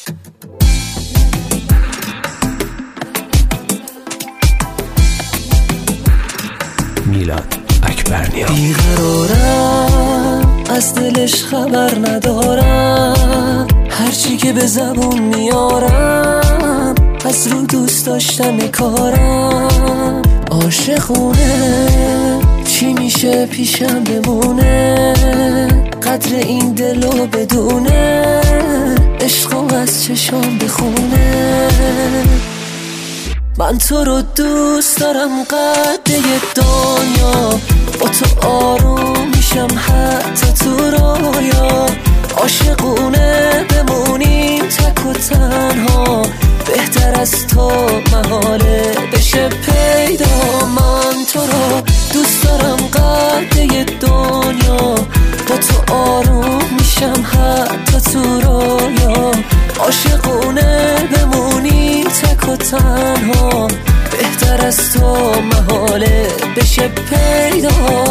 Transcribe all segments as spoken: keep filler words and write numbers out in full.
میلاد اکبرنیا. بیقرارم از دلش خبر ندارم، هرچی که به زبون میارم از رو دوست داشتن کارم. عاشقونه چی میشه پیشم بمونه، قدر این دلو بدونه، عشقم از چشام بخونه. من تو رو دوست دارم قده دنیا، با تو آروم میشم حتی تو رویا. عاشقونه بمونیم تک و تنها، بهتر از تو محاله بشه پیدا. من تو رو دوست دارم قده دنیا، با تو آروم میشم حتی تو رویا. عاشقونه بمونیم تک و تنها، بهتر از تو محاله بشه پیدا.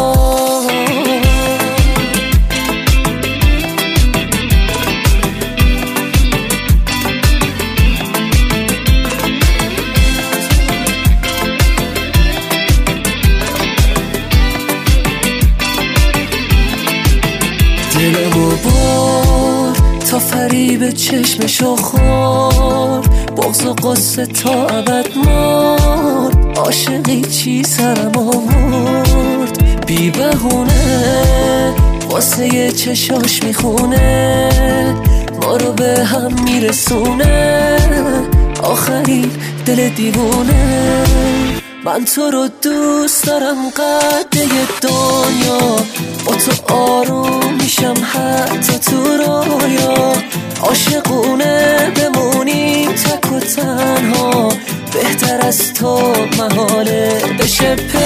دلمو بار تا فریب چشمشو خور، بغض و قصه تا ابد مرد. عاشقی چی سرم آورد، بی بهونه واسه یه چشاش میخونه، ما رو به هم میرسونه، آخری دل دیوونه. من تو رو دوست دارم قده دنیا، با تو آروم میشم حتی تو رویا. عاشقونه بمونیم تک و تنها، بهتر از تو محاله بشه.